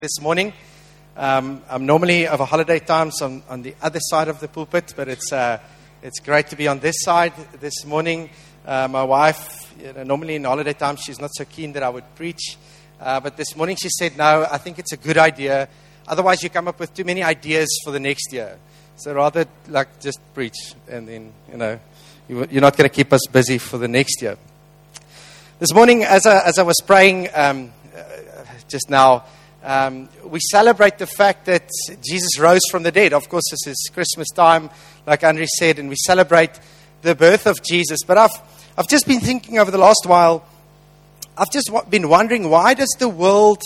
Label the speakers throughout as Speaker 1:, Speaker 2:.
Speaker 1: This morning. I'm normally over holiday times on the other side of the pulpit, but it's great to be on this side this morning. My wife, normally in holiday time, she's not so keen that I would preach, but this morning she said, no, I think it's a good idea. Otherwise, you come up with too many ideas for the next year. So rather, just preach, and then, you're not going to keep us busy for the next year. This morning, as I was praying just now, we celebrate the fact that Jesus rose from the dead. Of course, this is Christmas time, like Andre said, and we celebrate the birth of Jesus. But I've just been thinking over the last while, I've just been wondering, why does the world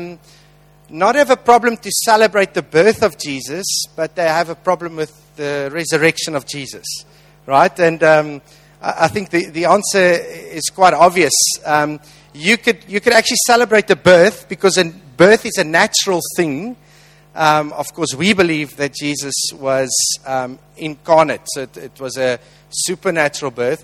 Speaker 1: not have a problem to celebrate the birth of Jesus, but they have a problem with the resurrection of Jesus, right? And I think the answer is quite obvious. You could actually celebrate the birth because birth is a natural thing. Of course, we believe that Jesus was incarnate, so it was a supernatural birth.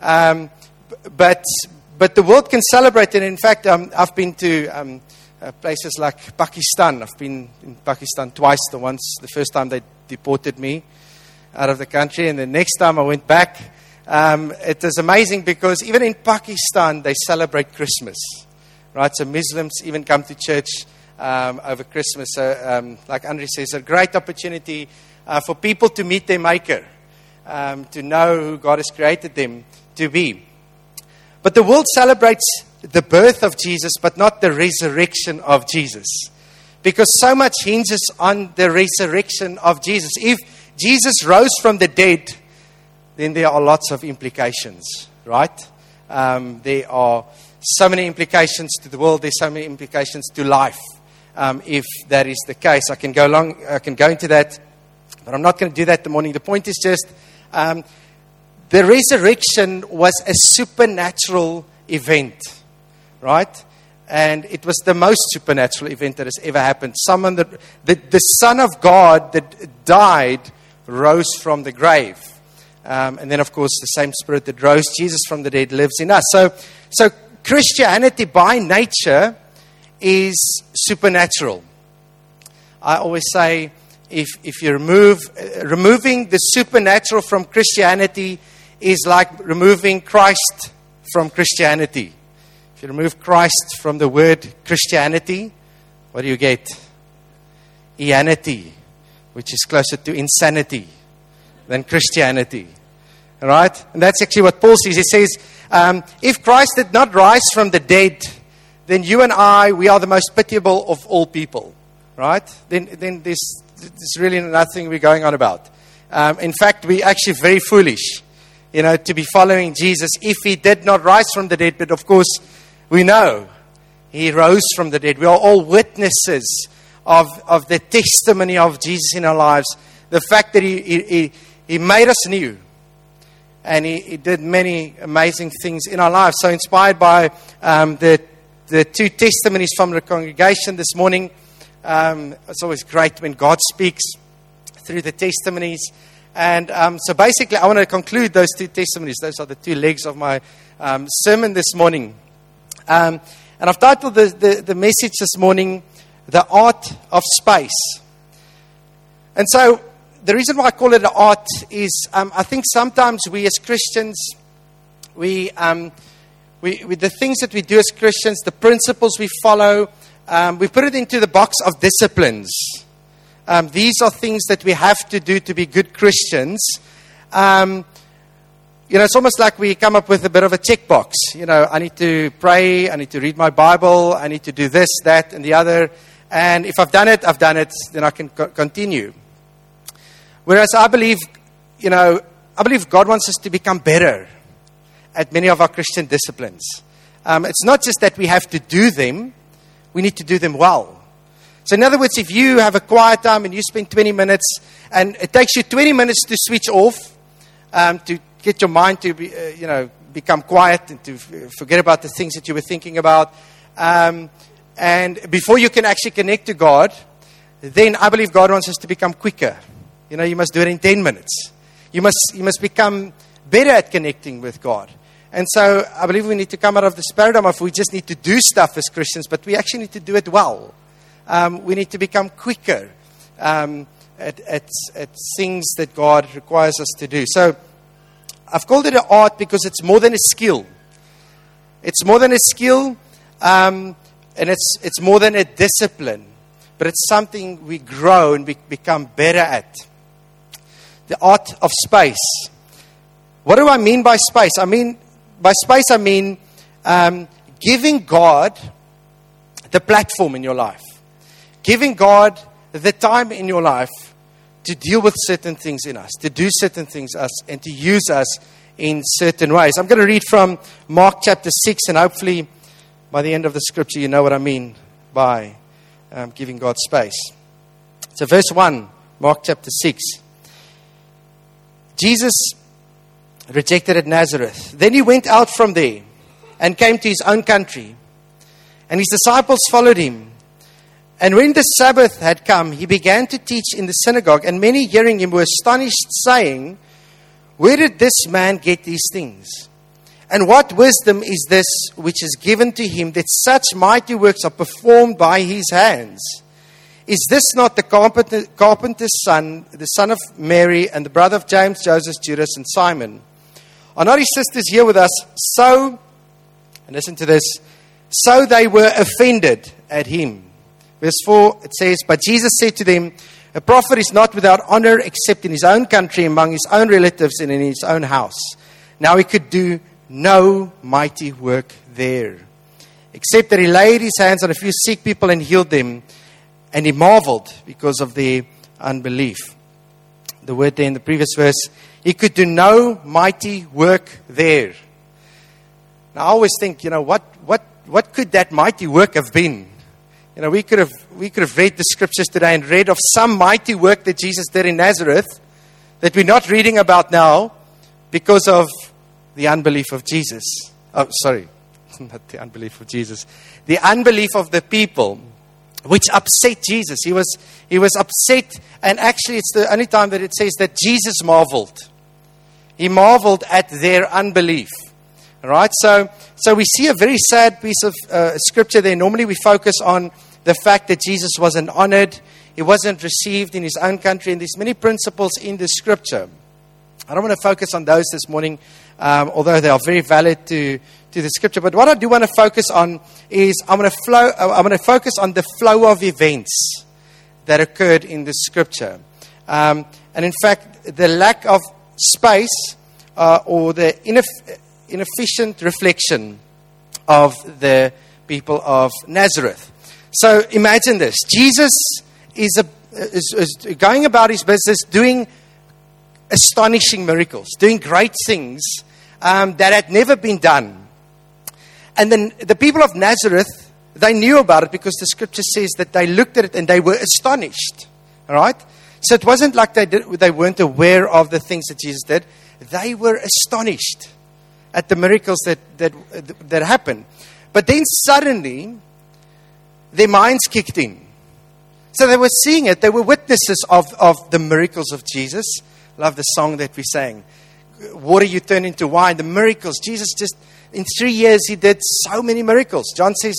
Speaker 1: But the world can celebrate it. In fact, I've been to places like Pakistan. I've been in Pakistan twice. The first time they deported me out of the country, and the next time I went back. It is amazing because even in Pakistan, they celebrate Christmas, right? So Muslims even come to church over Christmas. So, like Andre says, a great opportunity for people to meet their Maker, to know who God has created them to be. But the world celebrates the birth of Jesus, but not the resurrection of Jesus, because so much hinges on the resurrection of Jesus. If Jesus rose from the dead, then there are lots of implications, right? There are so many implications to the world. There's so many implications to life. If that is the case, I can go into that, but I'm not going to do that this morning. The point is just the resurrection was a supernatural event, right? And it was the most supernatural event that has ever happened. The Son of God that died rose from the grave. And then, of course, the same Spirit that rose Jesus from the dead lives in us. So Christianity by nature is supernatural. I always say, if you removing the supernatural from Christianity is like removing Christ from Christianity. If you remove Christ from the word Christianity, what do you get? Ianity, which is closer to insanity than Christianity. All right? And that's actually what Paul says. He says, if Christ did not rise from the dead, then you and I, we are the most pitiable of all people. Right? Then there's really nothing we're going on about. In fact, we're actually very foolish, to be following Jesus if he did not rise from the dead. But of course, we know he rose from the dead. We are all witnesses of the testimony of Jesus in our lives. The fact that he made us new. And he did many amazing things in our lives. So inspired by the two testimonies from the congregation this morning. It's always great when God speaks through the testimonies. And so basically I want to conclude those two testimonies. Those are the two legs of my sermon this morning. And I've titled the message this morning, The Art of Space. And so the reason why I call it an art is I think sometimes we as Christians, we the things that we do as Christians, the principles we follow, we put it into the box of disciplines. These are things that we have to do to be good Christians. It's almost like we come up with a bit of a checkbox. I need to pray, I need to read my Bible, I need to do this, that, and the other. And if I've done it, then I can continue. Whereas I believe God wants us to become better at many of our Christian disciplines. It's not just that we have to do them, we need to do them well. So in other words, if you have a quiet time and you spend 20 minutes, and it takes you 20 minutes to switch off, to get your mind to become quiet and to forget about the things that you were thinking about, and before you can actually connect to God, then I believe God wants us to become quicker. You must do it in 10 minutes. You must become better at connecting with God. And so I believe we need to come out of this paradigm of we just need to do stuff as Christians, but we actually need to do it well. we need to become quicker at things that God requires us to do. So I've called it an art because it's more than a skill. It's more than a skill, and it's more than a discipline. But it's something we grow and become better at. The art of space. What do I mean by space? I mean giving God the platform in your life. Giving God the time in your life to deal with certain things in us, to do certain things and to use us in certain ways. I'm going to read from Mark chapter 6, and hopefully by the end of the scripture you know what I mean by giving God space. So verse 1, Mark chapter 6. Jesus rejected at Nazareth. Then he went out from there and came to his own country. And his disciples followed him. And when the Sabbath had come, he began to teach in the synagogue. And many hearing him were astonished, saying, "Where did this man get these things? And what wisdom is this which is given to him, that such mighty works are performed by his hands? Is this not the carpenter's son, the son of Mary, and the brother of James, Joseph, Judas, and Simon? Are not his sisters here with us?" So, and listen to this, so they were offended at him. Verse 4, it says, "But Jesus said to them, a prophet is not without honor except in his own country, among his own relatives, and in his own house. Now he could do no mighty work there, except that he laid his hands on a few sick people and healed them. And he marveled because of their unbelief." The word there in the previous verse, he could do no mighty work there. Now I always think, what could that mighty work have been? We could have read the scriptures today and read of some mighty work that Jesus did in Nazareth that we're not reading about now because of the unbelief of Jesus. Oh, sorry, not the unbelief of Jesus. The unbelief of the people, which upset Jesus. He was upset, and actually it's the only time that it says that Jesus marveled. He marveled at their unbelief. All right, so we see a very sad piece of scripture there. Normally we focus on the fact that Jesus wasn't honored, he wasn't received in his own country, and there's many principles in the scripture. I don't want to focus on those this morning, although they are very valid to the scripture. But what I do want to focus on is I want to focus on the flow of events that occurred in the scripture, and in fact the lack of space or the inefficient reflection of the people of Nazareth. So imagine this: Jesus is going about his business, doing astonishing miracles, doing great things that had never been done. And then the people of Nazareth, they knew about it because the scripture says that they looked at it and they were astonished. All right? So it wasn't like they weren't aware of the things that Jesus did. They were astonished at the miracles that happened. But then suddenly, their minds kicked in. So they were seeing it. They were witnesses of the miracles of Jesus. Love the song that we sang. Water you turn into wine. The miracles. Jesus just, in 3 years, he did so many miracles. John says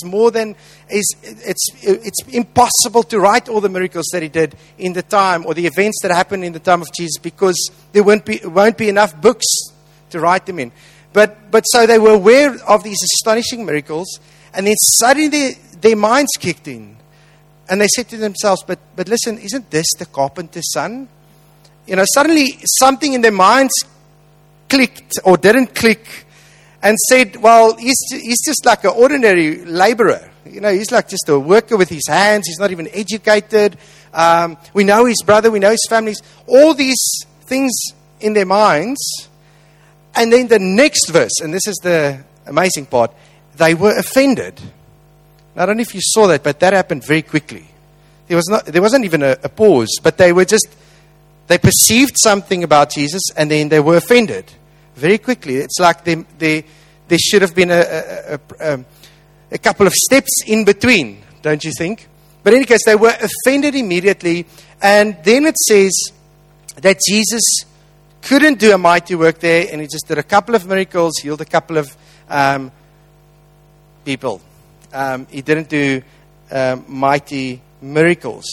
Speaker 1: it's impossible to write all the miracles that he did in the time, or the events that happened in the time of Jesus, because there won't be enough books to write them in. But so they were aware of these astonishing miracles, and then suddenly their minds kicked in, and they said to themselves, "But listen, isn't this the carpenter's son?" Suddenly something in their minds clicked or didn't click, and said, "Well, he's just like an ordinary laborer. He's like just a worker with his hands. He's not even educated. We know his brother. We know his families." All these things in their minds. And then the next verse, and this is the amazing part, they were offended. I don't know if you saw that, but that happened very quickly. There wasn't even a pause, but they perceived something about Jesus, and then they were offended very quickly. It's like there should have been a couple of steps in between, don't you think? But in any case, they were offended immediately, and then it says that Jesus couldn't do a mighty work there, and he just did a couple of miracles, healed a couple of people. He didn't do mighty miracles.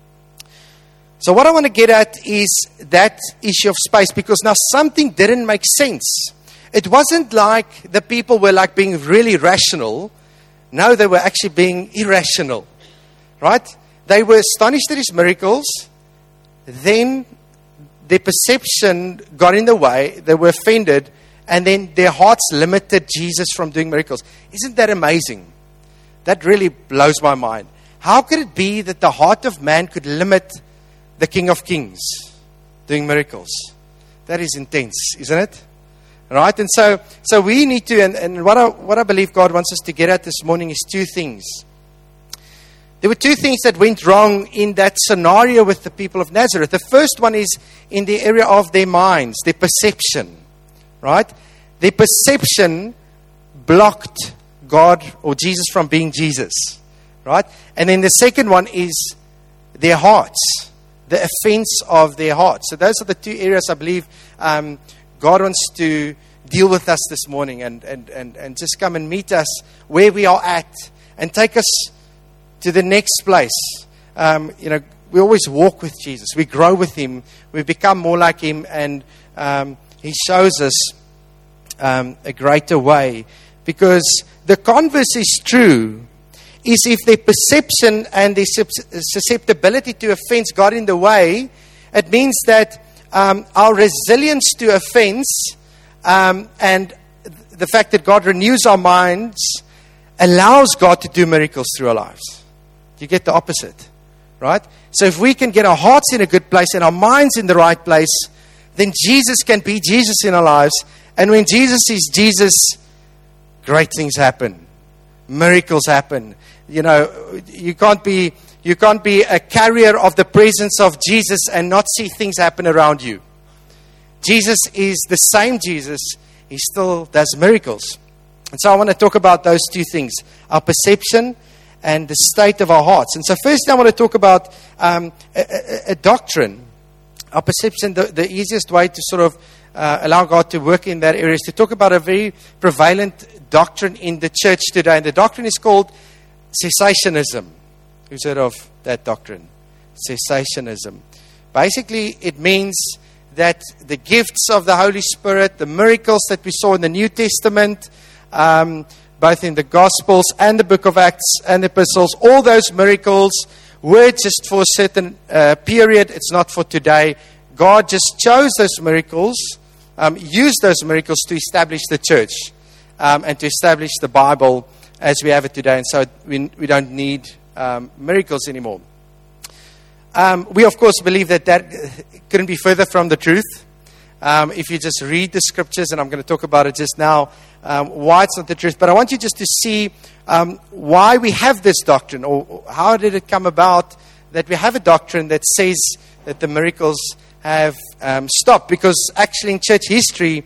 Speaker 1: So what I want to get at is that issue of space, because now something didn't make sense. It wasn't like the people were like being really rational. No, they were actually being irrational. Right? They were astonished at his miracles. Then their perception got in the way. They were offended. And then their hearts limited Jesus from doing miracles. Isn't that amazing? That really blows my mind. How could it be that the heart of man could limit the King of Kings doing miracles? That is intense, isn't it? Right? And so we need to, and what I believe God wants us to get at this morning is two things. There were two things that went wrong in that scenario with the people of Nazareth. The first one is in the area of their minds, their perception. Right? Their perception blocked God or Jesus from being Jesus. Right? And then the second one is their hearts, the offense of their hearts. So those are the two areas I believe God wants to deal with us this morning and just come and meet us where we are at and take us to the next place. We always walk with Jesus. We grow with Him. We become more like Him, and He shows us a greater way. Because the converse is true, is if their perception and their susceptibility to offense got in the way, it means that our resilience to offense and the fact that God renews our minds allows God to do miracles through our lives. You get the opposite, right? So if we can get our hearts in a good place and our minds in the right place, then Jesus can be Jesus in our lives. And when Jesus is Jesus, great things happen. Miracles happen. You can't be a carrier of the presence of Jesus and not see things happen around you. Jesus is the same Jesus. He still does miracles. And so I want to talk about those two things, our perception and the state of our hearts. And so first I want to talk about a doctrine. Our perception, the easiest way to sort of allow God to work in that area is to talk about a very prevalent doctrine in the church today. And the doctrine is called cessationism. Who's heard of that doctrine? Cessationism. Basically, it means that the gifts of the Holy Spirit, the miracles that we saw in the New Testament, both in the Gospels and the book of Acts and the Epistles, all those miracles were just for a certain period. It's not for today. God just chose those miracles, used those miracles to establish the church and to establish the Bible as we have it today. And so we don't need miracles anymore. We, of course, believe that couldn't be further from the truth. If you just read the scriptures, and I'm going to talk about it just now, why it's not the truth. But I want you just to see why we have this doctrine, or how did it come about that we have a doctrine that says that the miracles have stopped. Because actually in church history,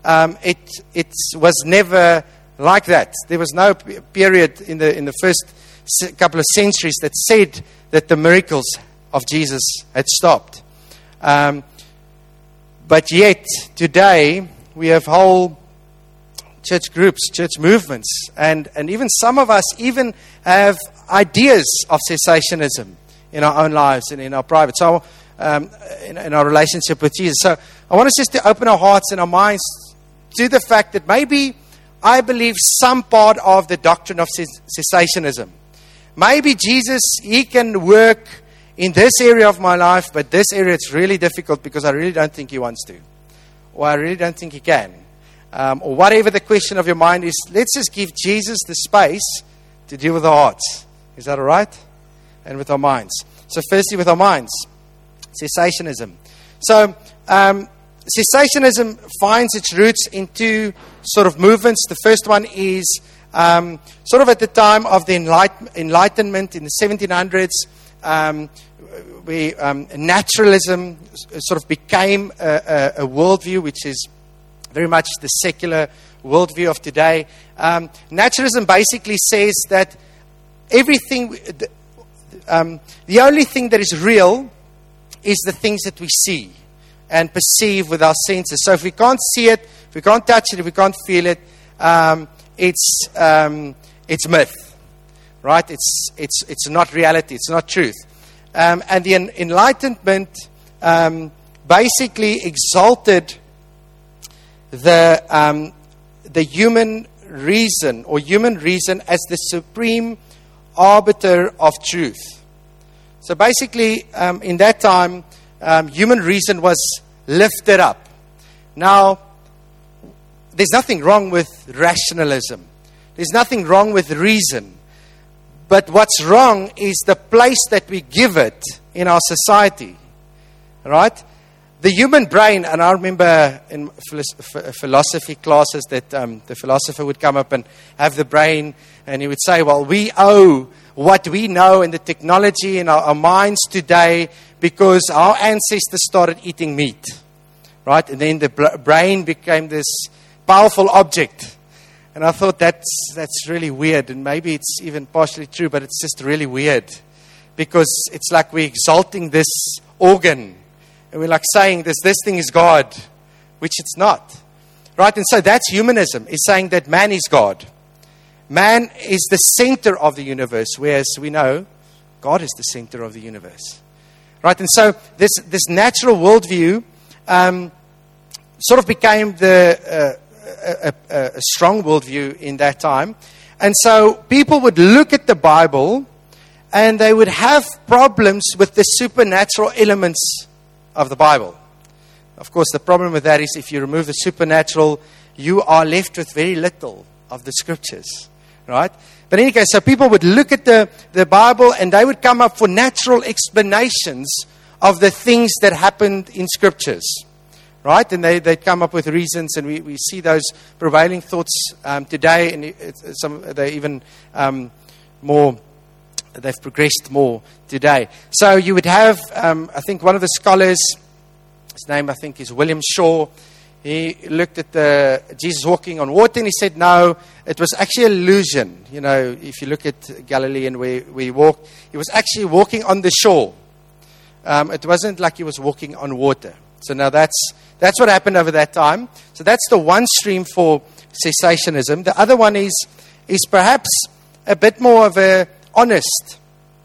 Speaker 1: it was never like that. There was no period in the first couple of centuries that said that the miracles of Jesus had stopped. But yet, today, we have whole church groups, church movements, and even some of us even have ideas of cessationism in our own lives and in our private, so in our relationship with Jesus. So I want us just to open our hearts and our minds to the fact that maybe I believe some part of the doctrine of cessationism. Maybe Jesus, He can work in this area of my life, but this area it's really difficult because I really don't think He wants to. Or I really don't think He can. Or whatever the question of your mind is, let's just give Jesus the space to deal with our hearts. Is that all right? And with our minds. So firstly with our minds, cessationism. So cessationism finds its roots in two sort of movements. The first one is sort of at the time of the Enlightenment in the 1700s, naturalism sort of became a worldview, which is very much the secular worldview of today. Naturalism basically says that everything, the only thing that is real is the things that we see and perceive with our senses. So if we can't see it, if we can't touch it, if we can't feel it, it's myth, right? It's not reality. It's not truth. And the Enlightenment basically exalted the human reason as the supreme arbiter of truth. So basically, in that time, human reason was lifted up. Now, there's nothing wrong with rationalism. There's nothing wrong with reason. But what's wrong is the place that we give it in our society. Right? The human brain, and I remember in philosophy classes that the philosopher would come up and have the brain, and he would say, well, we owe what we know in the technology in our minds today because our ancestors started eating meat. Right? And then the brain became this powerful object. And I thought that's really weird, and maybe it's even partially true, but it's just really weird because it's like we're exalting this organ, and we're like saying this thing is God, which it's not, right? And so that's humanism, is saying that man is God. Man is the center of the universe, whereas we know God is the center of the universe, right? And so this natural worldview sort of became a strong worldview in that time. And so people would look at the Bible and they would have problems with the supernatural elements of the Bible. Of course, the problem with that is if you remove the supernatural, you are left with very little of the scriptures, right? But in any case, so people would look at the Bible and they would come up for natural explanations of the things that happened in scriptures. Right? And they'd come up with reasons, and we see those prevailing thoughts today, and they're even more, they've progressed more today. So you would have, I think one of the scholars, his name I think is William Shaw, he looked at Jesus walking on water, and he said, no, it was actually an illusion. You know, if you look at Galilee and where he walked, he was actually walking on the shore. It wasn't like he was walking on water. So now that's what happened over that time. So that's the one stream for cessationism. The other one is perhaps a bit more of a honest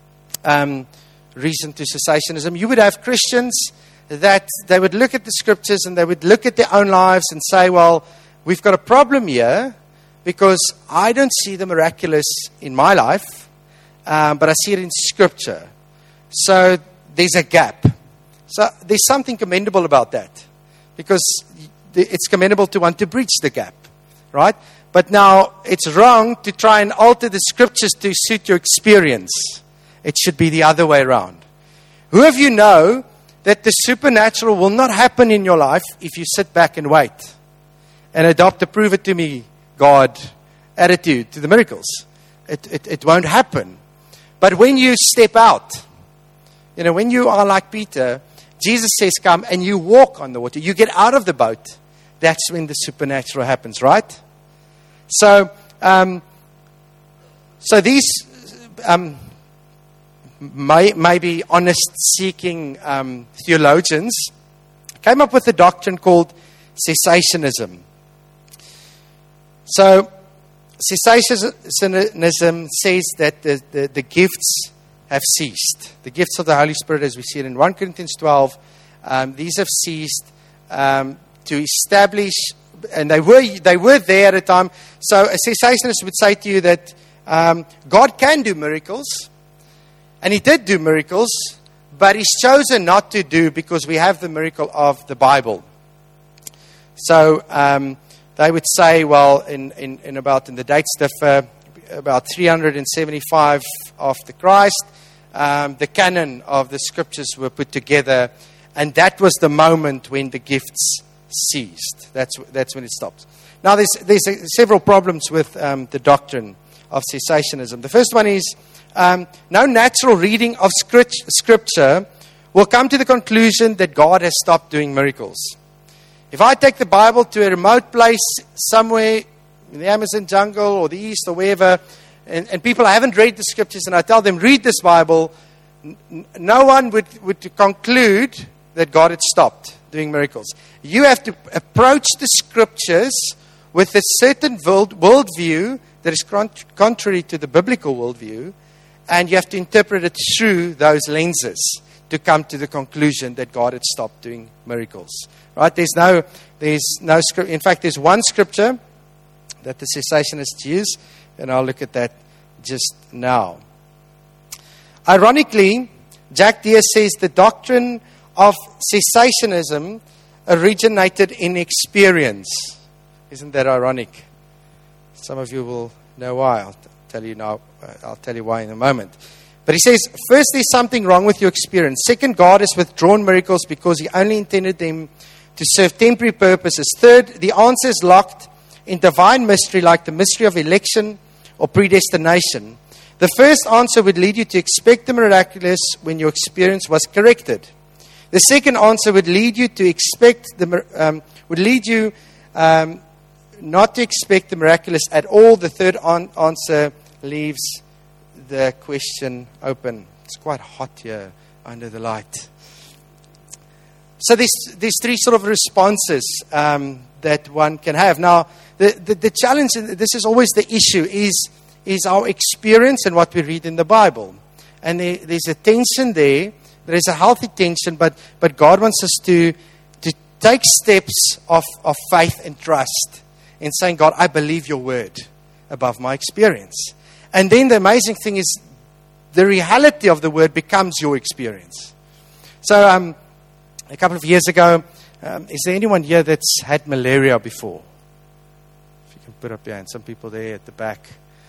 Speaker 1: reason to cessationism. You would have Christians that they would look at the scriptures and they would look at their own lives and say, well, we've got a problem here because I don't see the miraculous in my life, but I see it in scripture. So there's a gap. So there's something commendable about that, because it's commendable to want to bridge the gap, right? But now it's wrong to try and alter the scriptures to suit your experience. It should be the other way around. Who of you know that the supernatural will not happen in your life if you sit back and wait and adopt a prove it to me, God, attitude to the miracles? It won't happen. But when you step out, you know, when you are like Peter, Jesus says, come, and you walk on the water. You get out of the boat. That's when the supernatural happens, right? So these maybe honest-seeking theologians came up with a doctrine called cessationism. So cessationism says that the gifts have ceased. The gifts of the Holy Spirit, as we see it in 1 Corinthians 12, these have ceased to establish, and they were there at a time. So a cessationist would say to you that God can do miracles, and He did do miracles, but He's chosen not to do because we have the miracle of the Bible. So they would say, well, in the dates differ, about 375 after Christ, the canon of the scriptures were put together, and that was the moment when the gifts ceased. That's when it stops. Now, there's several problems with the doctrine of cessationism. The first one is no natural reading of scripture will come to the conclusion that God has stopped doing miracles. If I take the Bible to a remote place somewhere in the Amazon jungle or the East or wherever, and people haven't read the scriptures, and I tell them, read this Bible, no one would conclude that God had stopped doing miracles. You have to approach the scriptures with a certain worldview that is contrary to the biblical worldview, and you have to interpret it through those lenses to come to the conclusion that God had stopped doing miracles. Right? There's no scripture. In fact, there's one scripture that the cessationists use, and I'll look at that just now. Ironically, Jack Deere says the doctrine of cessationism originated in experience. Isn't that ironic? Some of you will know why. I'll tell you now. I'll tell you why in a moment. But he says, first, there's something wrong with your experience. Second, God has withdrawn miracles because He only intended them to serve temporary purposes. Third, the answer is locked in divine mystery, like the mystery of election or predestination. The first answer would lead you to expect the miraculous when your experience was corrected. The second answer would lead you to expect not to expect the miraculous at all. The third answer leaves the question open. It's quite hot here under the light. So there's three sort of responses that one can have. Now, the challenge, and this is always the issue, is our experience and what we read in the Bible. And there's a tension there. There is a healthy tension, but God wants us to take steps of faith and trust in saying, God, I believe your word above my experience. And then the amazing thing is the reality of the word becomes your experience. So a couple of years ago, is there anyone here that's had malaria before? If you can put up your hand. Some people there at the back.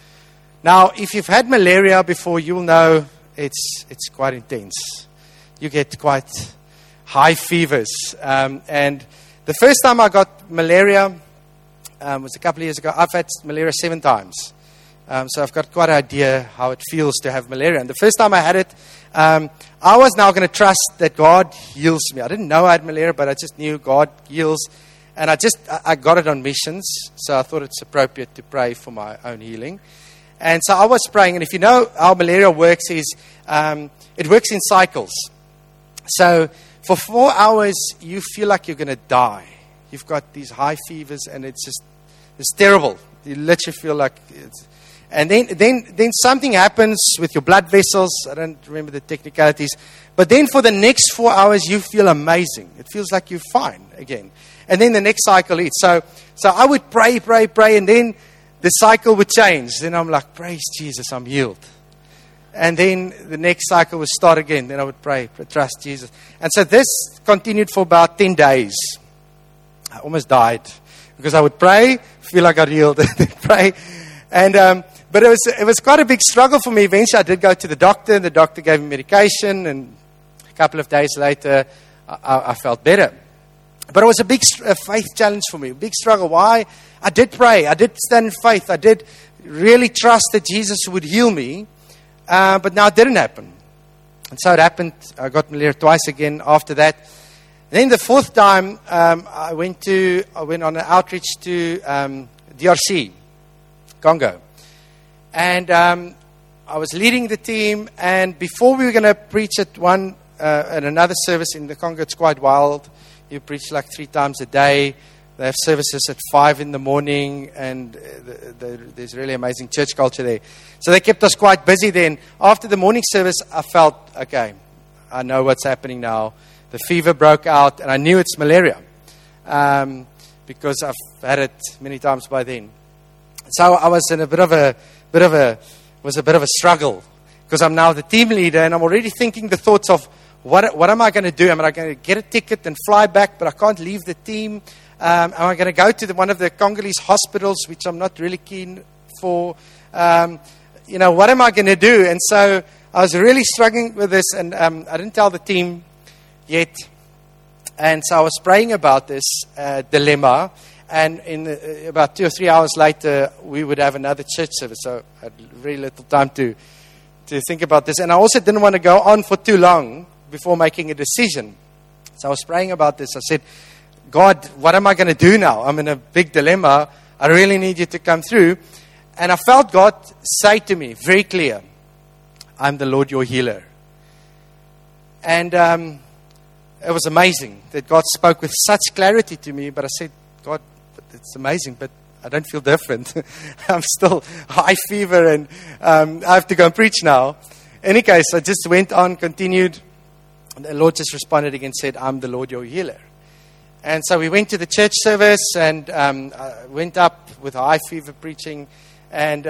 Speaker 1: Now, if you've had malaria before, you'll know it's quite intense. You get quite high fevers. And the first time I got malaria was a couple of years ago. I've had malaria 7 times. So I've got quite an idea how it feels to have malaria. And the first time I had it, I was now going to trust that God heals me. I didn't know I had malaria, but I just knew God heals. And I got it on missions. So I thought it's appropriate to pray for my own healing. And so I was praying. And if you know how malaria works, is it works in cycles. So for 4 hours, you feel like you're going to die. You've got these high fevers, and it's terrible. You literally feel like it's... And then something happens with your blood vessels. I don't remember the technicalities. But then for the next 4 hours, you feel amazing. It feels like you're fine again. And then the next cycle is. So I would pray, and then the cycle would change. Then I'm like, praise Jesus, I'm healed. And then the next cycle would start again. Then I would pray, trust Jesus. And so this continued for about 10 days. I almost died because I would pray, feel like I got healed, and then pray. And but it was quite a big struggle for me. Eventually, I did go to the doctor. The doctor gave me medication, and a couple of days later, I felt better. But it was a big faith challenge for me, a big struggle. Why? I did pray. I did stand in faith. I did really trust that Jesus would heal me. But now it didn't happen. And so it happened. I got malaria twice again after that. And then the fourth time, I went on an outreach to DRC, Congo. And I was leading the team. And before we were going to preach at another service in the Congo, it's quite wild. You preach like 3 times a day. They have services at 5 in the morning, and there's really amazing church culture there. So they kept us quite busy then. After the morning service, I felt, okay, I know what's happening now. The fever broke out, and I knew it's malaria because I've had it many times by then. So I was in a bit of a struggle because I'm now the team leader, and I'm already thinking the thoughts of what am I going to do? Am I going to get a ticket and fly back, but I can't leave the team? Am I going to go to one of the Congolese hospitals, which I'm not really keen for? What am I going to do? And so I was really struggling with this, and I didn't tell the team yet. And so I was praying about this dilemma, and about 2 or 3 hours later, we would have another church service. So I had really little time to think about this. And I also didn't want to go on for too long before making a decision. So I was praying about this. I said, God, what am I going to do now? I'm in a big dilemma. I really need you to come through. And I felt God say to me, very clear, I'm the Lord your healer. And it was amazing that God spoke with such clarity to me. But I said, God, it's amazing, but I don't feel different. I'm still high fever and I have to go and preach now. In any case, I just went on, continued. The Lord just responded again, said, I'm the Lord your healer. And so we went to the church service and went up with high fever preaching. And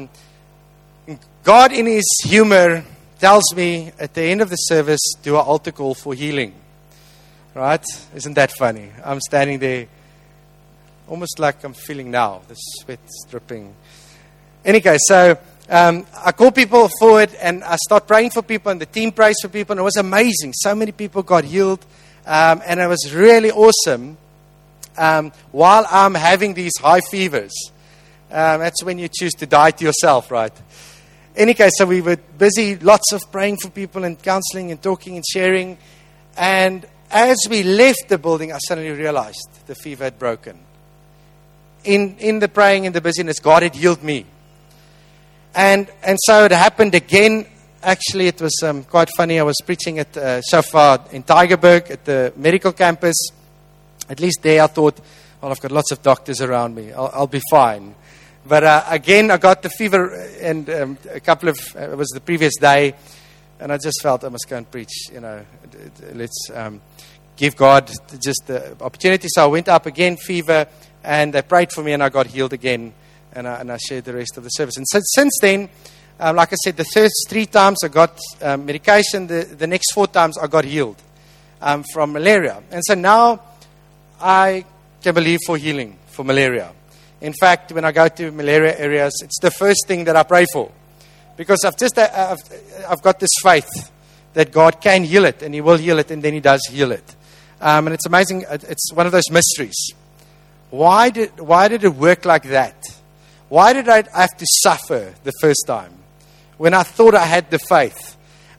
Speaker 1: God in His humor tells me at the end of the service, do an altar call for healing. Right? Isn't that funny? I'm standing there almost like I'm feeling now. The sweat's dripping. Anyway, so I call people forward and I start praying for people and the team prays for people. And it was amazing. So many people got healed. And it was really awesome while I'm having these high fevers. That's when you choose to die to yourself, right? Anyway, so we were busy, lots of praying for people and counseling and talking and sharing. And as we left the building, I suddenly realized the fever had broken. In the praying and the busyness, God had healed me. And so it happened again. Actually, it was quite funny. I was preaching at Shofar in Tygerberg at the medical campus. At least there I thought, well, I've got lots of doctors around me. I'll be fine. But again, I got the fever and it was the previous day. And I just felt I must go and preach. Let's give God just the opportunity. So I went up again, fever, and they prayed for me and I got healed again. And I shared the rest of the service. And since then, like I said, the first 3 times I got medication. The next 4 times I got healed from malaria. And so now I can believe for healing for malaria. In fact, when I go to malaria areas, it's the first thing that I pray for. Because I've got this faith that God can heal it and He will heal it and then He does heal it. And it's amazing. It's one of those mysteries. Why did it work like that? Why did I have to suffer the first time when I thought I had the faith?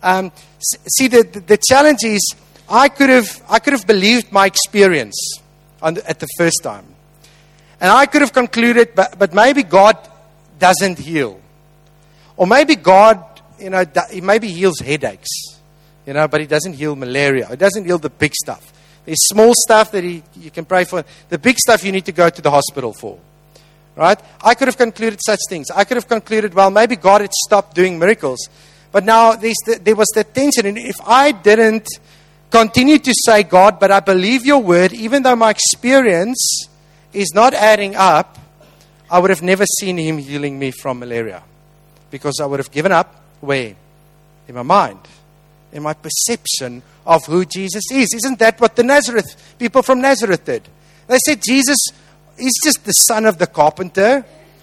Speaker 1: See, the challenge is I could have believed my experience at the first time. And I could have concluded, but maybe God doesn't heal. Or maybe God, He maybe heals headaches, but He doesn't heal malaria. He doesn't heal the big stuff. There's small stuff that you can pray for. The big stuff you need to go to the hospital for. Right? I could have concluded such things. I could have concluded, well, maybe God had stopped doing miracles. But now there was that tension. And if I didn't continue to say, God, but I believe your word, even though my experience is not adding up, I would have never seen Him healing me from malaria. Because I would have given up where? In my mind. In my perception of who Jesus is. Isn't that what the people from Nazareth did? They said, Jesus, He's just the son of the carpenter.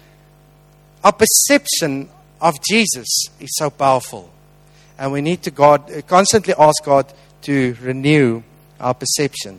Speaker 1: Our perception of Jesus is so powerful. And we need to constantly ask God to renew our perception.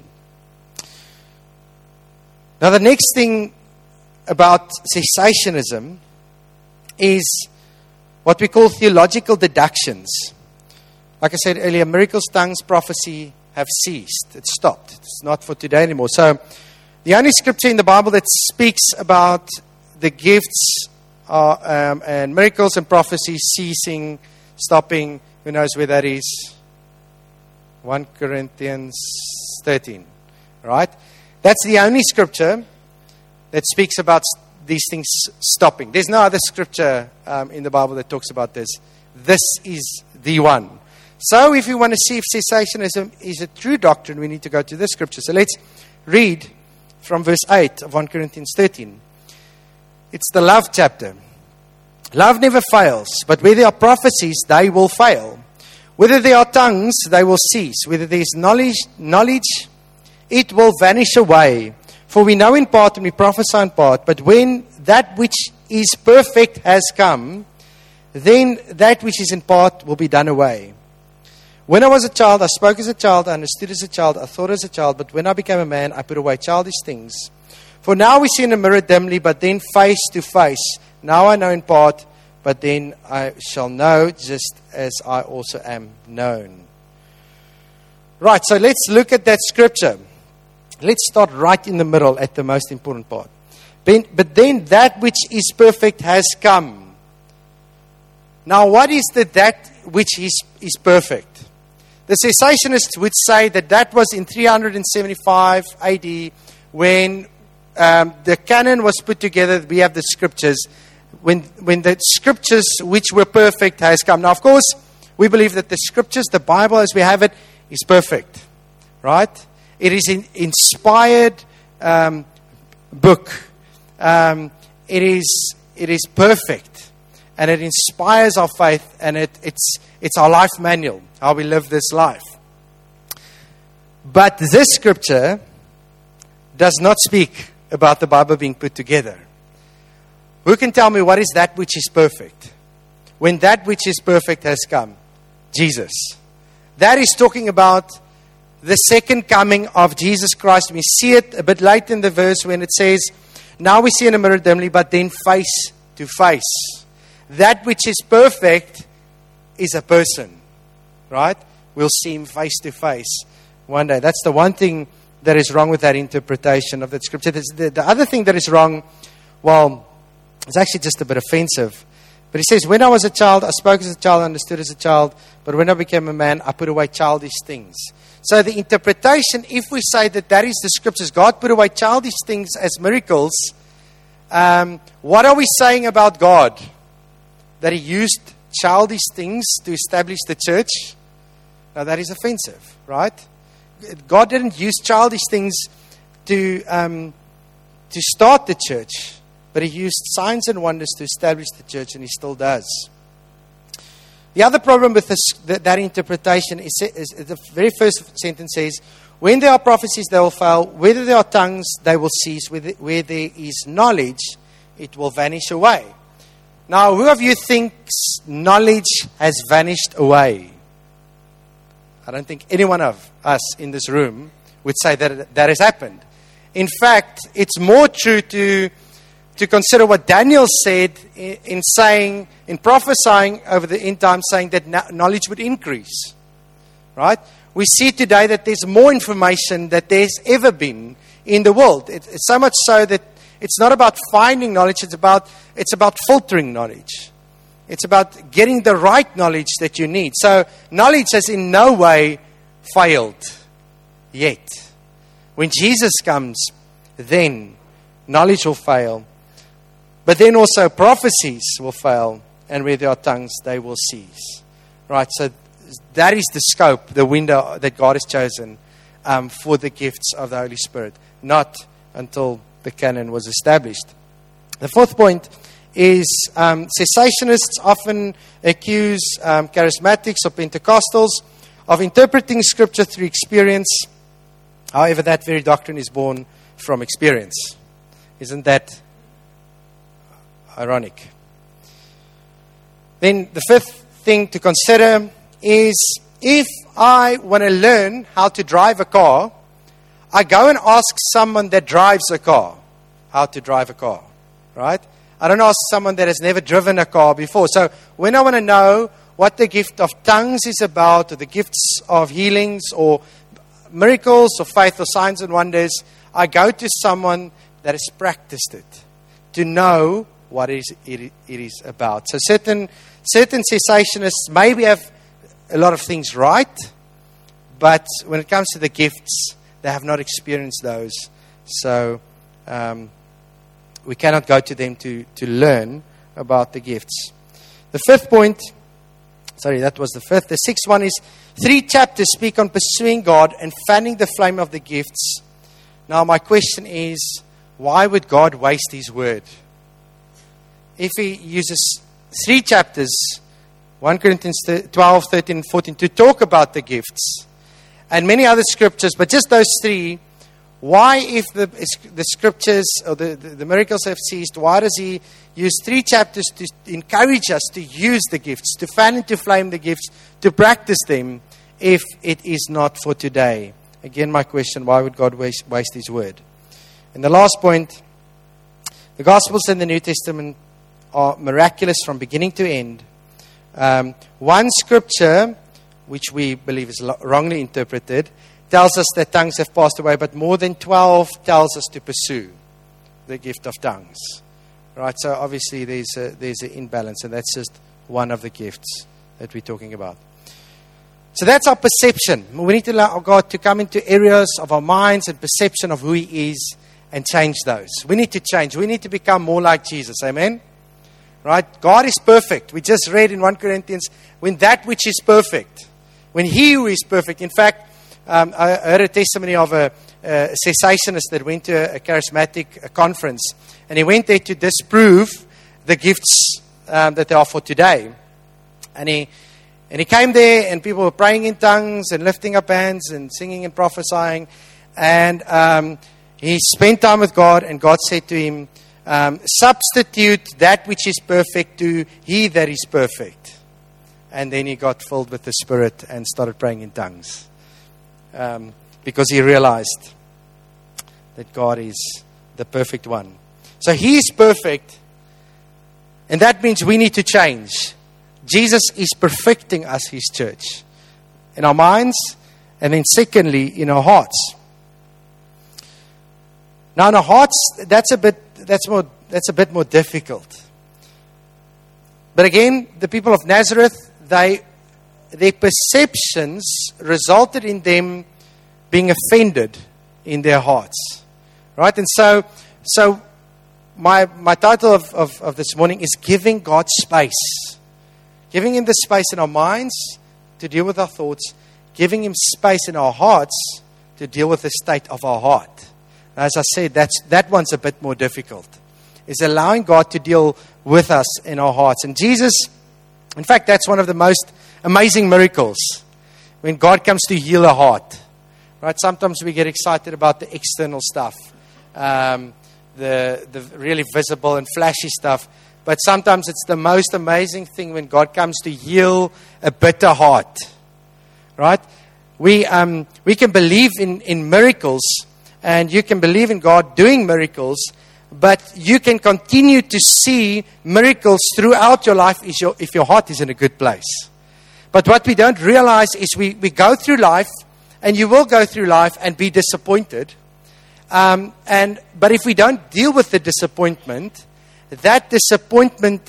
Speaker 1: Now the next thing about cessationism is what we call theological deductions. Like I said earlier, miracles, tongues, prophecy have ceased. It's stopped. It's not for today anymore. So the only scripture in the Bible that speaks about the gifts and miracles and prophecy ceasing, stopping, who knows where that is? 1 Corinthians 13. Right? That's the only scripture that speaks about these things stopping. There's no other scripture in the Bible that talks about this. This is the one. So if you want to see if cessationism is a true doctrine, we need to go to this scripture. So let's read from verse 8 of 1 Corinthians 13. It's the love chapter. Love never fails, but where there are prophecies, they will fail. Whether there are tongues, they will cease. Whether there is knowledge, it will vanish away. For we know in part and we prophesy in part. But when that which is perfect has come, then that which is in part will be done away. When I was a child, I spoke as a child, I understood as a child, I thought as a child, but when I became a man, I put away childish things. For now we see in a mirror dimly, but then face to face. Now I know in part, but then I shall know just as I also am known. Right, so let's look at that scripture. Let's start right in the middle at the most important part. But then that which is perfect has come. Now what is that which is perfect? The cessationists would say that was in 375 AD when the canon was put together, we have the scriptures. When the scriptures which were perfect has come. Now, of course, we believe that the scriptures, the Bible as we have it, is perfect. Right? It is an inspired book. It is perfect. And it inspires our faith. And it's our life manual, how we live this life. But this scripture does not speak about the Bible being put together. Who can tell me what is that which is perfect? When that which is perfect has come? Jesus. That is talking about the second coming of Jesus Christ. We see it a bit late in the verse when it says, now we see in a mirror dimly, but then face to face. That which is perfect is a person. Right? We'll see him face to face one day. That's the one thing that is wrong with that interpretation of that scripture. The other thing that is wrong, well, it's actually just a bit offensive. But he says, when I was a child, I spoke as a child, understood as a child. But when I became a man, I put away childish things. So the interpretation, if we say that is the scriptures, God put away childish things as miracles, what are we saying about God? That he used childish things to establish the church? Now that is offensive, right? God didn't use childish things to start the church. But he used signs and wonders to establish the church, and he still does. The other problem with that interpretation is the very first sentence says, when there are prophecies, they will fail. Whether there are tongues, they will cease. Where there is knowledge, it will vanish away. Now, who of you thinks knowledge has vanished away? I don't think any one of us in this room would say that has happened. In fact, it's more true to consider what Daniel said in prophesying over the end time, saying that knowledge would increase. Right? We see today that there's more information than there's ever been in the world. It's so much so that it's not about finding knowledge, it's about filtering knowledge. It's about getting the right knowledge that you need. So knowledge has in no way failed yet. When Jesus comes, then knowledge will fail. But then also prophecies will fail, and where there are tongues, they will cease. Right, so that is the scope, the window that God has chosen for the gifts of the Holy Spirit, not until the canon was established. The fourth point is cessationists often accuse charismatics or Pentecostals of interpreting Scripture through experience. However, that very doctrine is born from experience. Isn't that ironic? Then the fifth thing to consider is, if I want to learn how to drive a car, I go and ask someone that drives a car how to drive a car, right? I don't ask someone that has never driven a car before. So when I want to know what the gift of tongues is about, or the gifts of healings, or miracles, or faith, or signs and wonders, I go to someone that has practiced it to know what it is about. So certain cessationists maybe have a lot of things right, but when it comes to the gifts, they have not experienced those. So we cannot go to them to learn about the gifts. The fifth point, that was the fifth. The sixth one is 3 chapters speak on pursuing God and fanning the flame of the gifts. Now my question is, why would God waste His word? If He uses 3 chapters, 1 Corinthians 12, 13, and 14, to talk about the gifts, and many other scriptures, but just those 3, why, if the scriptures or the miracles have ceased, why does He use 3 chapters to encourage us to use the gifts, to fan and to flame the gifts, to practice them, if it is not for today? Again, my question, why would God waste His word? And the last point, the Gospels and the New Testament are miraculous from beginning to end. One scripture, which we believe is wrongly interpreted, tells us that tongues have passed away, but more than 12 tells us to pursue the gift of tongues. Right, so obviously there's an imbalance, and that's just one of the gifts that we're talking about. So that's our perception. We need to allow God to come into areas of our minds and perception of who He is and change those. We need to change. We need to become more like Jesus. Amen? Right? God is perfect. We just read in 1 Corinthians, when that which is perfect, when He who is perfect. In fact, I heard a testimony of a cessationist that went to a charismatic conference, and he went there to disprove the gifts that they are for today. And he came there, and people were praying in tongues and lifting up hands and singing and prophesying. And he spent time with God, and God said to him, substitute that which is perfect to He that is perfect. And then he got filled with the Spirit and started praying in tongues. Because he realized that God is the perfect one. So He is perfect, and that means we need to change. Jesus is perfecting us, His church, in our minds, and then secondly, in our hearts. Now, in our hearts, that's a bit more difficult. But again, the people of Nazareth, their perceptions resulted in them being offended in their hearts, right? And so my title of this morning is giving God space, giving Him the space in our minds to deal with our thoughts, giving Him space in our hearts to deal with the state of our heart. As I said, that one's a bit more difficult. Is allowing God to deal with us in our hearts. And Jesus, in fact, that's one of the most amazing miracles, when God comes to heal a heart. Right? Sometimes we get excited about the external stuff, the really visible and flashy stuff. But sometimes it's the most amazing thing when God comes to heal a bitter heart. Right? We can believe in miracles, and you can believe in God doing miracles, but you can continue to see miracles throughout your life if your heart is in a good place. But what we don't realize is we go through life, and you will go through life and be disappointed. But if we don't deal with the disappointment, that disappointment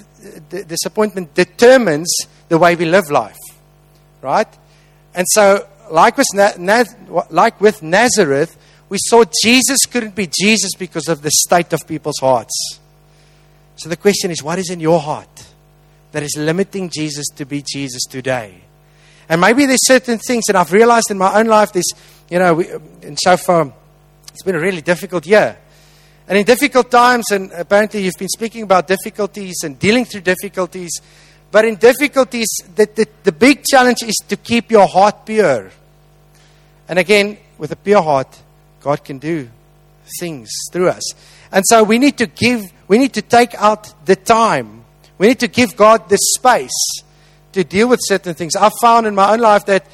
Speaker 1: determines the way we live life. Right? And so, like with Nazareth, we saw Jesus couldn't be Jesus because of the state of people's hearts. So the question is, what is in your heart that is limiting Jesus to be Jesus today? And maybe there's certain things, and I've realized in my own life, and so far, it's been a really difficult year. And in difficult times, and apparently you've been speaking about difficulties and dealing through difficulties, but in difficulties, the big challenge is to keep your heart pure. And again, with a pure heart, God can do things through us. And so we need to take out the time. We need to give God the space to deal with certain things. I've found in my own life that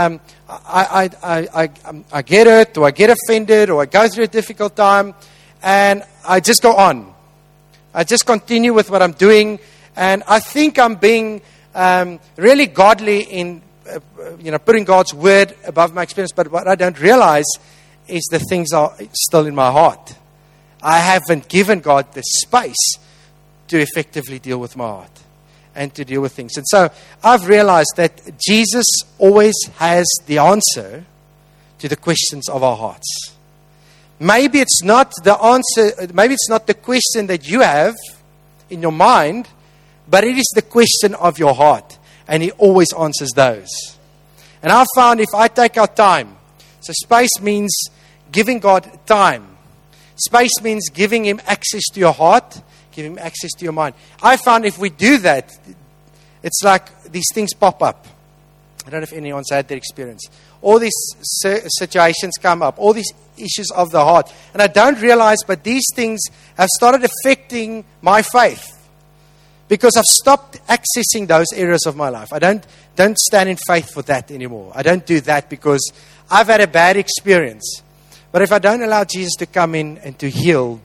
Speaker 1: I get hurt, or I get offended, or I go through a difficult time, and I just go on. I just continue with what I'm doing, and I think I'm being really godly in putting God's word above my experience. But what I don't realize is the things are still in my heart. I haven't given God the space to effectively deal with my heart and to deal with things. And so I've realized that Jesus always has the answer to the questions of our hearts. Maybe it's not the answer, maybe it's not the question that you have in your mind, but it is the question of your heart. And He always answers those. And I've found if I take our time, so space means giving God time. Space means giving Him access to your heart, give Him access to your mind. I found if we do that, it's like these things pop up. I don't know if anyone's had that experience. All these situations come up, all these issues of the heart. And I don't realize, but these things have started affecting my faith. Because I've stopped accessing those areas of my life. I don't stand in faith for that anymore. I don't do that because I've had a bad experience. But if I don't allow Jesus to come in and to heal,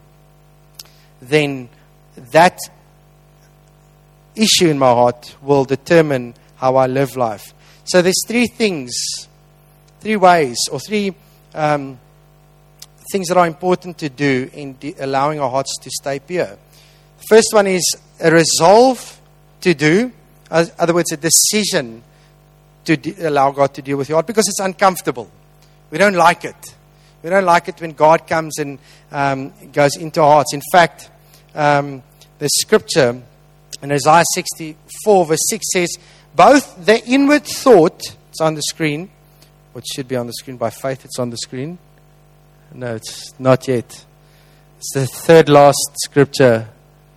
Speaker 1: then that issue in my heart will determine how I live life. So there's three ways, or three things that are important to do in allowing our hearts to stay pure. The first one is a resolve to do. In other words, a decision to allow God to deal with your heart, because it's uncomfortable. We don't like it. We don't like it when God comes and goes into our hearts. In fact, the scripture in Isaiah 64 verse 6 says, both the inward thought, it's on the screen, which should be on the screen by faith, it's on the screen. No, it's not yet. It's the third last scripture.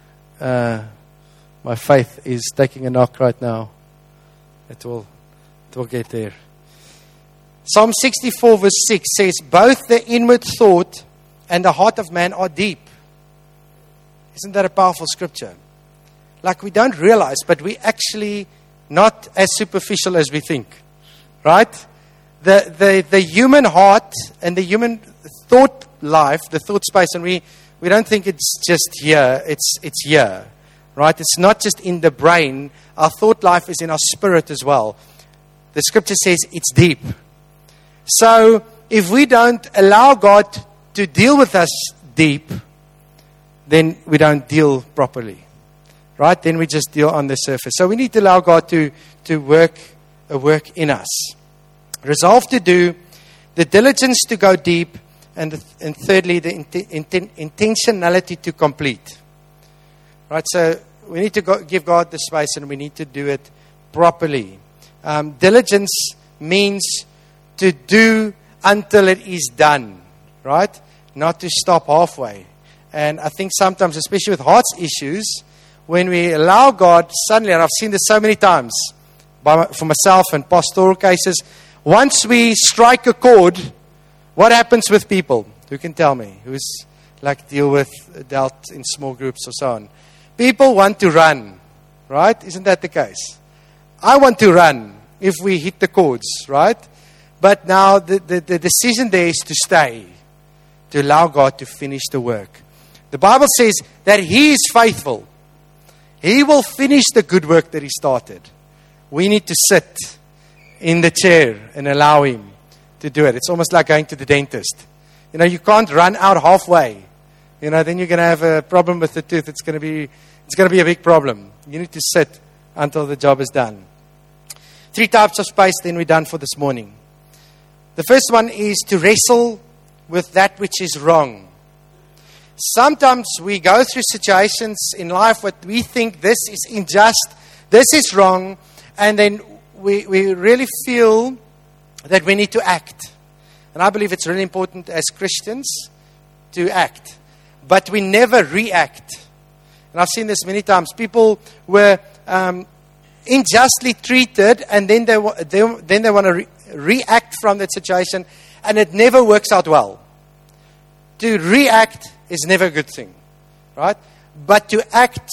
Speaker 1: My faith is taking a knock right now. It will get there. Psalm 64 verse 6 says, both the inward thought and the heart of man are deep. Isn't that a powerful scripture? Like, we don't realize, but we actually not as superficial as we think. Right? The human heart and the human thought life, the thought space, and we don't think it's just here, it's here. Right? It's not just in the brain. Our thought life is in our spirit as well. The scripture says it's deep. So, if we don't allow God to deal with us deep, then we don't deal properly. Right? Then we just deal on the surface. So we need to allow God to work a work in us. Resolve to do, the diligence to go deep, and thirdly, the intentionality to complete. Right? So we need to give God the space, and we need to do it properly. Diligence means to do until it is done. Right? Not to stop halfway. And I think sometimes, especially with heart issues, when we allow God suddenly, and I've seen this so many times for myself and pastoral cases, once we strike a chord, what happens with people? Who can tell me? Who's dealt in small groups or so on? People want to run, right? Isn't that the case? I want to run if we hit the chords, right? But now the decision there is to stay, to allow God to finish the work. The Bible says that He is faithful. He will finish the good work that He started. We need to sit in the chair and allow Him to do it. It's almost like going to the dentist. You can't run out halfway. Then you're going to have a problem with the tooth. It's going to be a big problem. You need to sit until the job is done. 3 types of space, then we're done for this morning. The first one is to wrestle with that which is wrong. Sometimes we go through situations in life where we think this is unjust, this is wrong, and then we really feel that we need to act. And I believe it's really important as Christians to act. But we never react. And I've seen this many times. People were unjustly treated, and then they want to react from that situation, and it never works out well. To react is never a good thing, right? But to act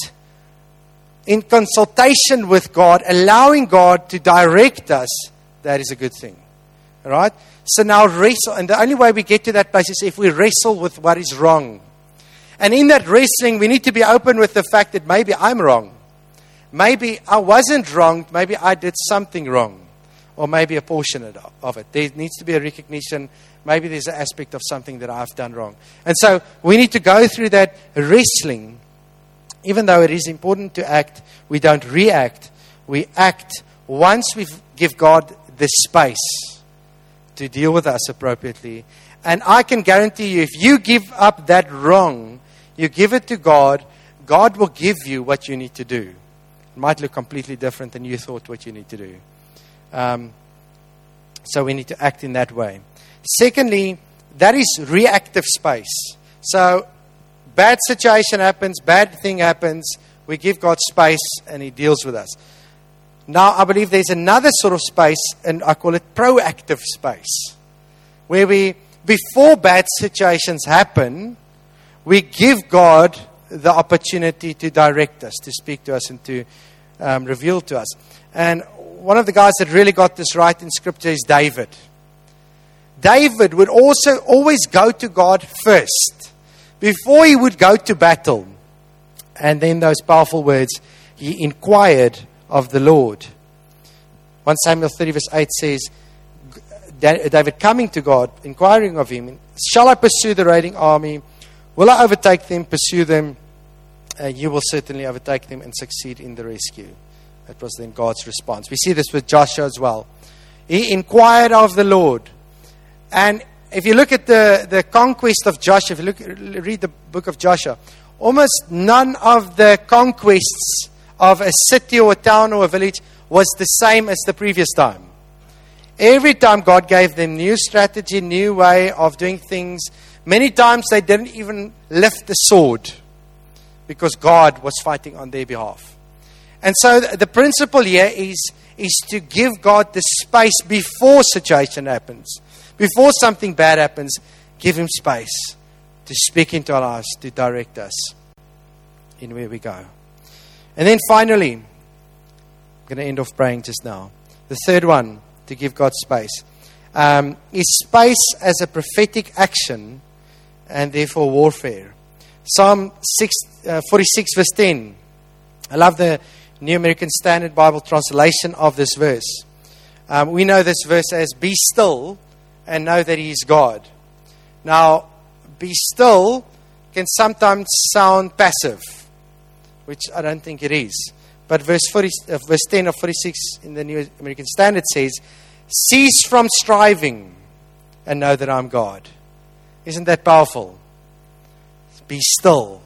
Speaker 1: in consultation with God, allowing God to direct us, that is a good thing, right? So now wrestle, and the only way we get to that place is if we wrestle with what is wrong. And in that wrestling, we need to be open with the fact that maybe I'm wrong. Maybe I wasn't wrong, maybe I did something wrong. Or maybe a portion of it. There needs to be a recognition. Maybe there's an aspect of something that I've done wrong. And so we need to go through that wrestling. Even though it is important to act, we don't react. We act once we give God the space to deal with us appropriately. And I can guarantee you, if you give up that wrong, you give it to God, God will give you what you need to do. It might look completely different than you thought what you need to do. So we need to act in that way. Secondly, that is reactive space. So bad situation happens, bad thing happens, we give God space and He deals with us. Now I believe there's another sort of space, and I call it proactive space, where we, before bad situations happen, we give God the opportunity to direct us, to speak to us, and to reveal to us. And one of the guys that really got this right in Scripture is David. David would also always go to God first, before he would go to battle. And then those powerful words, he inquired of the Lord. 1 Samuel 30 verse 8 says, David coming to God, inquiring of Him, shall I pursue the raiding army? Will I overtake them, pursue them? You will certainly overtake them and succeed in the rescue. That was then God's response. We see this with Joshua as well. He inquired of the Lord. And if you look at the conquest of Joshua, if you read the book of Joshua, almost none of the conquests of a city or a town or a village was the same as the previous time. Every time God gave them new strategy, new way of doing things. Many times they didn't even lift the sword because God was fighting on their behalf. And so the principle here is to give God the space before situation happens. Before something bad happens, give Him space to speak into our lives, to direct us in where we go. And then finally, I'm going to end off praying just now. The third one, to give God space, is space as a prophetic action and therefore warfare. Psalm 46 verse 10. I love the New American Standard Bible translation of this verse. We know this verse as, be still and know that He is God. Now, be still can sometimes sound passive, which I don't think it is. But verse 10 of 46 in the New American Standard says, cease from striving and know that I'm God. Isn't that powerful? Be still.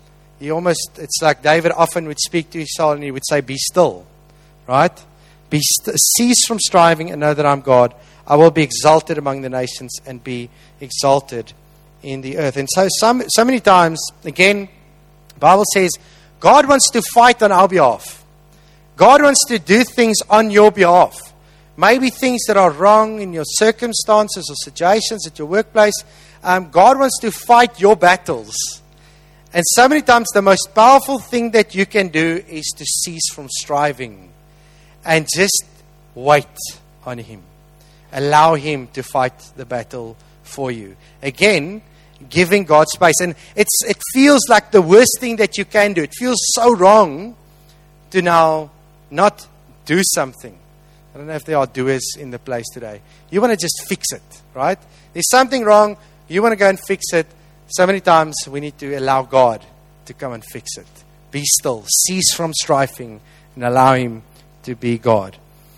Speaker 1: It's like David often would speak to his soul and he would say, be still. Right? Cease from striving and know that I'm God. I will be exalted among the nations and be exalted in the earth. And so many times, again, the Bible says, God wants to fight on our behalf. God wants to do things on your behalf. Maybe things that are wrong in your circumstances or situations at your workplace. God wants to fight your battles. And so many times the most powerful thing that you can do is to cease from striving and just wait on Him. Allow Him to fight the battle for you. Again, giving God space. And it feels like the worst thing that you can do. It feels so wrong to now not do something. I don't know if there are doers in the place today. You want to just fix it, right? There's something wrong. You want to go and fix it. So many times we need to allow God to come and fix it. Be still. Cease from striving and allow Him to be God.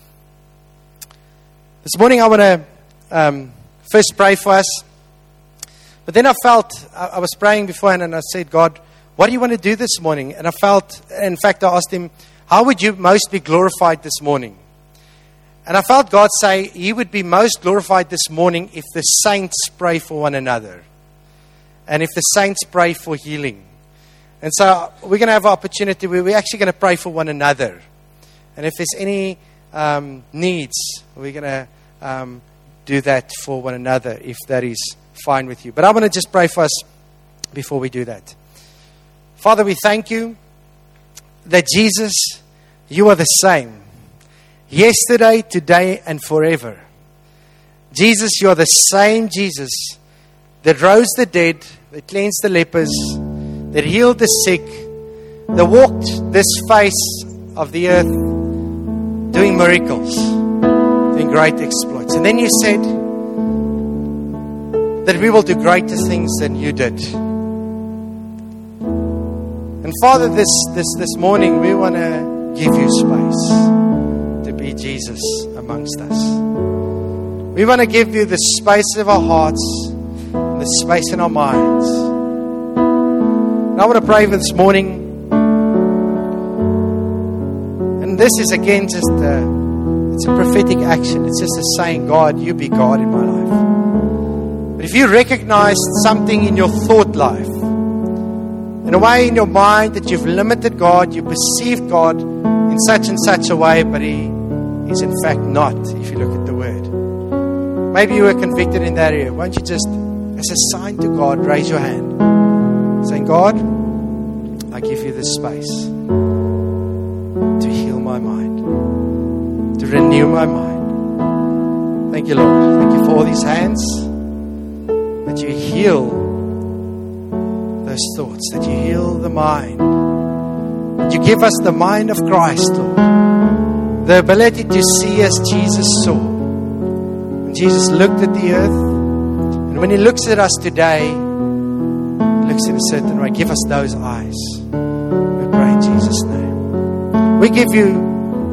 Speaker 1: This morning I want to first pray for us. But then I was praying beforehand and I said, God, what do you want to do this morning? And I asked Him, how would you most be glorified this morning? And I felt God say He would be most glorified this morning if the saints pray for one another. And if the saints pray for healing. And so we're going to have an opportunity where we're actually going to pray for one another. And if there's any needs, we're going to do that for one another if that is fine with you. But I want to just pray for us before we do that. Father, we thank You that Jesus, You are the same. Yesterday, today, and forever. Jesus, You are the same Jesus that rose the dead, that cleansed the lepers, that healed the sick, that walked this face of the earth doing miracles, doing great exploits. And then You said that we will do greater things than You did. And Father, this morning we want to give You space to be Jesus amongst us. We want to give You the space of our hearts, the space in our minds. And I want to pray for this morning. And this is again just it's a prophetic action. It's just a saying, God, You be God in my life. But if you recognize something in your thought life, in a way in your mind that you've limited God, you perceive God in such and such a way, but He is in fact not, if you look at the Word. Maybe you were convicted in that area. Why don't you just, as a sign to God, raise your hand, saying, God, I give You this space to heal my mind, to renew my mind. Thank You, Lord. Thank You for all these hands, that You heal those thoughts, that You heal the mind, that You give us the mind of Christ, Lord, the ability to see as Jesus saw. When Jesus looked at the earth, and when He looks at us today, He looks in a certain way. Give us those eyes. We pray in Jesus' name. We give You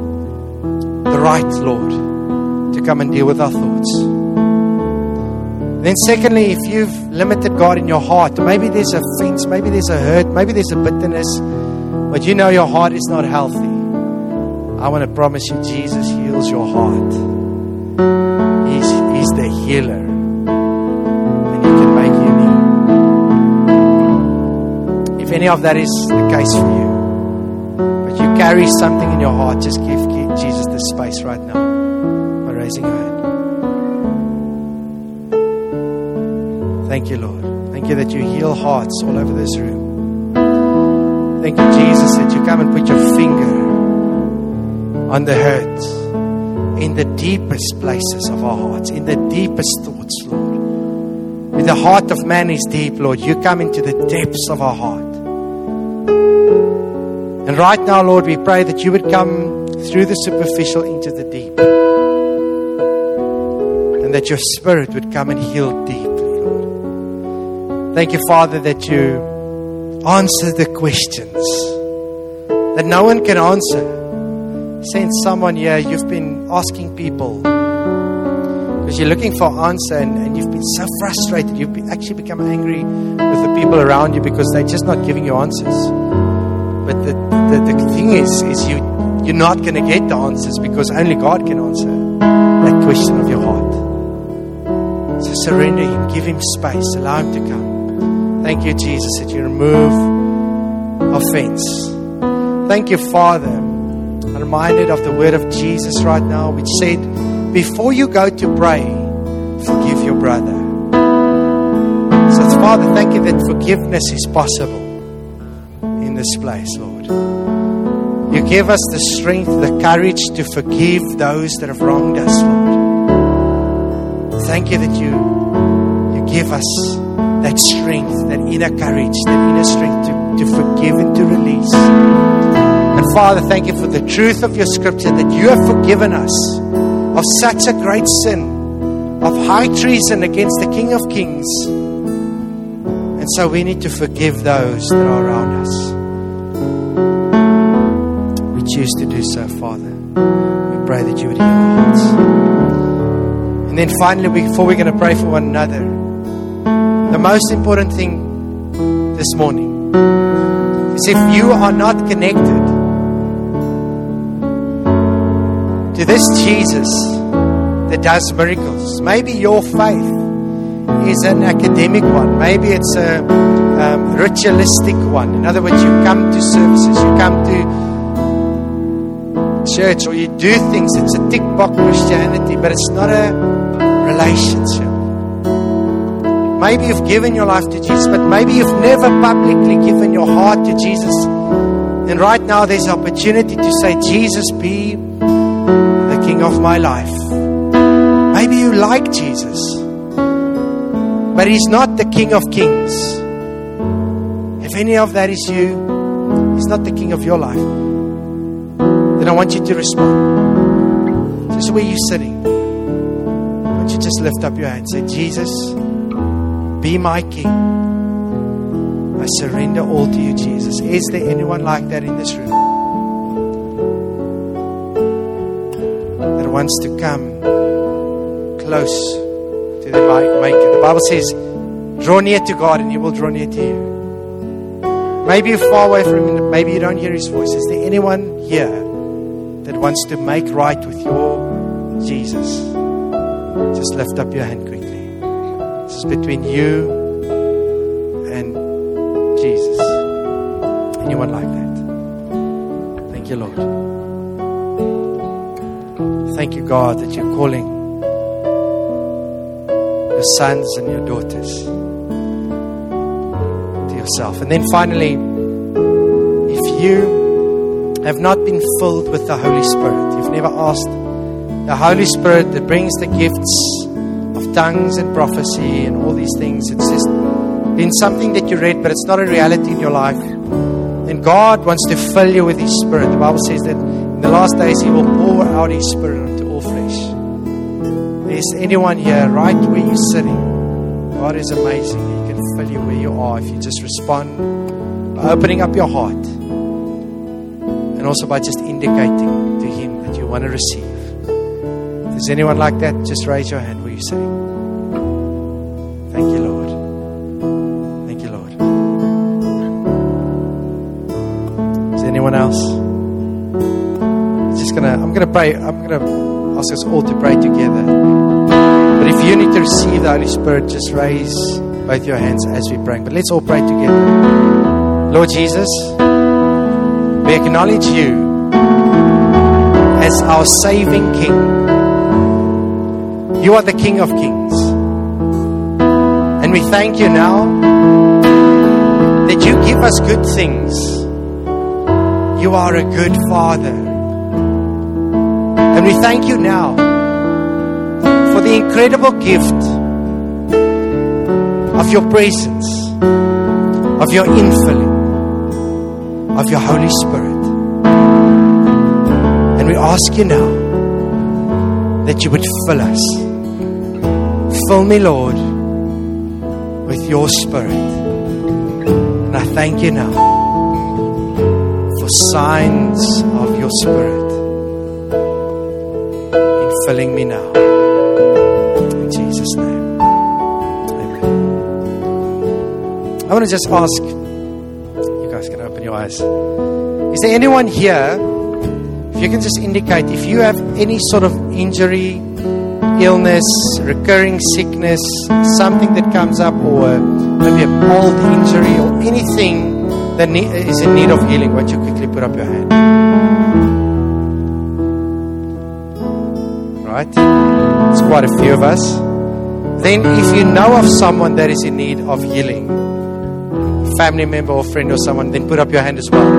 Speaker 1: the right, Lord, to come and deal with our thoughts. Then secondly, if you've limited God in your heart, maybe there's offense, maybe there's a hurt, maybe there's a bitterness, but you know your heart is not healthy. I want to promise you, Jesus heals your heart. He's the healer. And He can make you new. If any of that is the case for you, but you carry something in your heart, just give Jesus the space right now by raising your hand. Thank you, Lord. Thank you that you heal hearts all over this room. Thank you, Jesus, that you come and put your finger on the hurt, in the deepest places of our hearts, in the deepest thoughts, Lord. With the heart of man is deep, Lord. You come into the depths of our heart. And right now, Lord, we pray that you would come through the superficial into the deep. And that your Spirit would come and heal deeply, Lord. Thank you, Father, that you answer the questions that no one can answer. Send someone here, you've been asking people because you're looking for an answer, and you've been so frustrated. You've actually become angry with the people around you because they're just not giving you answers. But the thing is you're not going to get the answers because only God can answer that question of your heart. So surrender Him, give Him space, allow Him to come. Thank you, Jesus, that you remove offense. Thank you, Father. I'm reminded of the word of Jesus right now, which said, before you go to pray, forgive your brother. So, Father, thank you that forgiveness is possible in this place, Lord. You give us the strength, the courage to forgive those that have wronged us, Lord. Thank you that you give us that strength, that inner courage, that inner strength to forgive and to release. And Father, thank you for the truth of your scripture, that you have forgiven us of such a great sin, of high treason against the King of Kings. And so we need to forgive those that are around us. We choose to do so, Father. We pray that you would heal our hearts. And then finally, before we're going to pray for one another, the most important thing this morning is if you are not connected to this Jesus that does miracles. Maybe your faith is an academic one. Maybe it's a ritualistic one. In other words, you come to services, you come to church, or you do things. It's a tick-box Christianity, but it's not a relationship. Maybe you've given your life to Jesus, but maybe you've never publicly given your heart to Jesus. And right now there's opportunity to say, Jesus, be the King of my life. Maybe you like Jesus, but He's not the King of Kings. If any of that is you, He's not the King of your life. Then I want you to respond. Just where you're sitting, I want you to just lift up your hand. Say, Jesus, be my King. I surrender all to you, Jesus. Is there anyone like that in this room that wants to come close to the Maker? The Bible says, draw near to God and He will draw near to you. Maybe you're far away from Him, maybe you don't hear His voice. Is there anyone here that wants to make right with your Jesus? Just lift up your hand quickly. This is between you and Jesus. Anyone like that? Thank you, Lord. Thank you, God, that you're calling your sons and your daughters to yourself. And then finally, if you have not been filled with the Holy Spirit, you've never asked the Holy Spirit that brings the gifts of tongues and prophecy and all these things, it's just been something that you read, but it's not a reality in your life. And God wants to fill you with His Spirit. The Bible says that in the last days He will pour out His Spirit onto all flesh. There's anyone here right where you're sitting. God is amazing. He can fill you where you are if you just respond by opening up your heart, and also by just indicating to Him that you want to receive. If there's anyone like that, just raise your hand where you're sitting. Thank you, Lord. Thank you, Lord. Is there anyone else? I'm gonna pray. I'm gonna ask us all to pray together. But if you need to receive the Holy Spirit, just raise both your hands as we pray. But let's all pray together. Lord Jesus, we acknowledge you as our saving King. You are the King of Kings. And we thank you now that you give us good things. You are a good Father. And we thank you now for the incredible gift of your presence, of your infilling, of your Holy Spirit. And we ask you now that you would fill us. Fill me, Lord, with your Spirit. And I thank you now for signs of your Spirit filling me now. In Jesus' name. Amen. I want to just ask, you guys can open your eyes. Is there anyone here, if you can just indicate, if you have any sort of injury, illness, recurring sickness, something that comes up, or maybe a old injury, or anything that is in need of healing, why don't you quickly put up your hand? Right? It's quite a few of us. Then if you know of someone that is in need of healing, a family member or friend or someone, then put up your hand as well.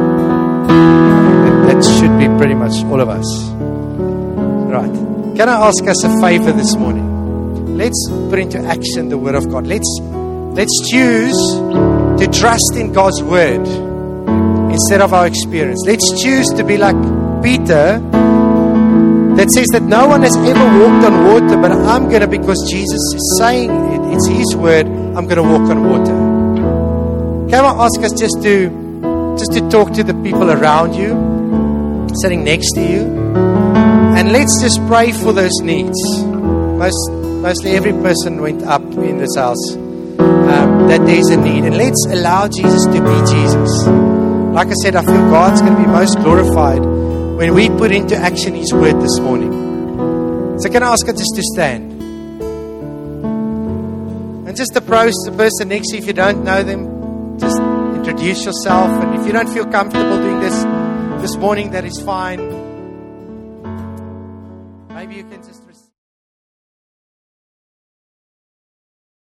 Speaker 1: That should be pretty much all of us. Right. Can I ask us a favor this morning? Let's put into action the Word of God. Let's choose to trust in God's Word instead of our experience. Let's choose to be like Peter, that says that no one has ever walked on water, but I'm going to, because Jesus is saying it, it's His word, I'm going to walk on water. Can I ask us just to talk to the people around you, sitting next to you, and let's just pray for those needs. Mostly every person went up in this house, that there's a need, and let's allow Jesus to be Jesus. Like I said, I feel God's going to be most glorified when we put into action His word this morning. So can I ask us just to stand? And just approach the person next to you. If you don't know them, just introduce yourself. And if you don't feel comfortable doing this morning, that is fine. Maybe you can just